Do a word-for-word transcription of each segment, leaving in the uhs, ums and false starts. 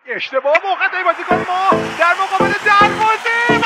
اشتباه موقع بازیکن ما در مقابل دروازه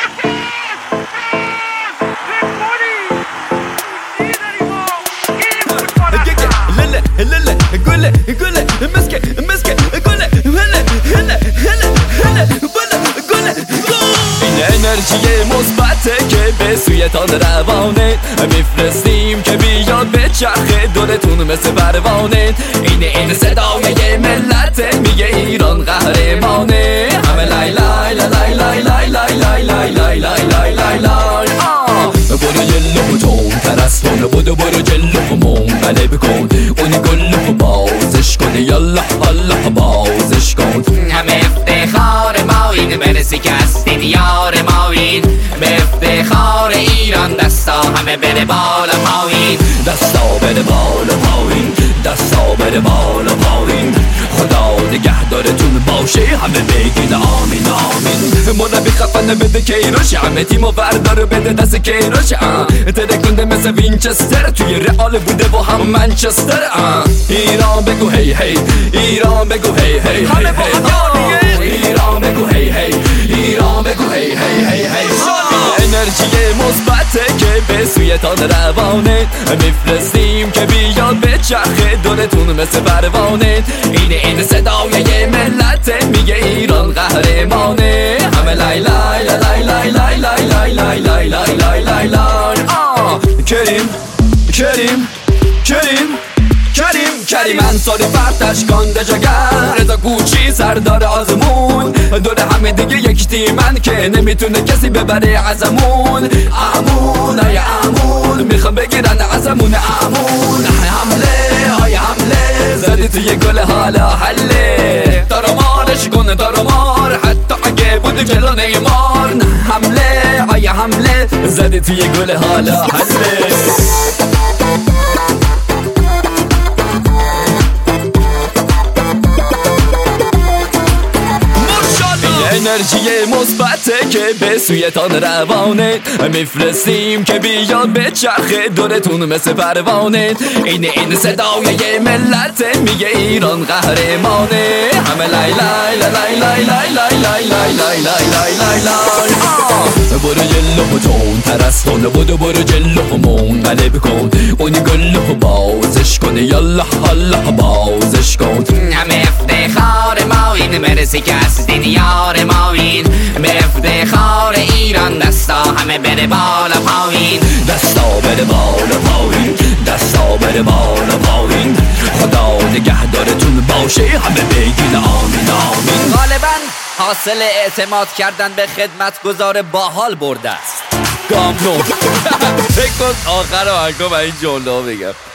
هلا قول قول مسكه مسكه قول هلا هلا هلا هلا قول قول این انرژی مثبته که به سویتان روانه میفرستیم که بیاد به چرخه دورتون مثل پروانه. این این صدای ملت میگه ایران قهرمانه. همه لای لای لای لای لای لای لای لای لای لای لای لای لای برو جلو تون ترستون بودو برو جلو منقلب کن اون گلو بازش کن یالا الله بازش کن. همه افتخار ما این برسی که هستی دیار ما این به افتخار ایران دستا همه بره بالا پایین دستا بره بالا پایین دستا بره بالا پایین خدا نگهدارتون باشه همه بگید آمین آمین. مربی خفن بده کیروش همه تیمو بردار بده دست کیروش ترکونده مثل وینچستر توی رئال بوده و هم منچستر. ایران بگو هی هی ایران بگو هی هی هی هی ایران بگو هی هی ایران بگو هی هی هی هی. انرژی مثبته که به سویتان روانه میفرستیم که بیاد به چرخه دورتون مثل پروانه. این این صدای ملت میگه ایران قهرمانه. همه لای لای لای لای لای لای لای لای لای لای لای لای لای کریم کریم کریم کریم کریم انصاری فرتش کانده جگر رضا کوچی سردار آزمون دور همه دیگه یک تیمن که نمیتونه کسی ببره ازمون. امون ای امون میخوام بگیرن ازمون امون. حمله های حمله زدی توی گل حالا حله دارمارش کنه دارمار حتی اگه بود جلو نیمار. حمله های حمله زدی توی گل حالا حله. انرژی مثبته که به سویتان روانه میفرستیم که بیاد به چرخه دورتون مثل پروانه. این این صدای ملت میگه ایران قهرمانه. همه لای لای لای لای لای لای لای لای لای لای لای لای لای برو جلو تون ترستون بودو برو جلو منقلب کن اون گلو بازش کن یالا الله بازش کن. همه افتخار ما این مرسی که هستی دیار ما این به افتخار ایران دستا همه بره بالا پایین دستا بره بالا پایین دستا بره بالا پایین خدا نگهدارتون باشه همه بگین آمین آمین. غالبا حاصل اعتماد کردن به خدمتگزار باحال برده است. گام نو فکر کن آخر آهنگا و این جمله بگم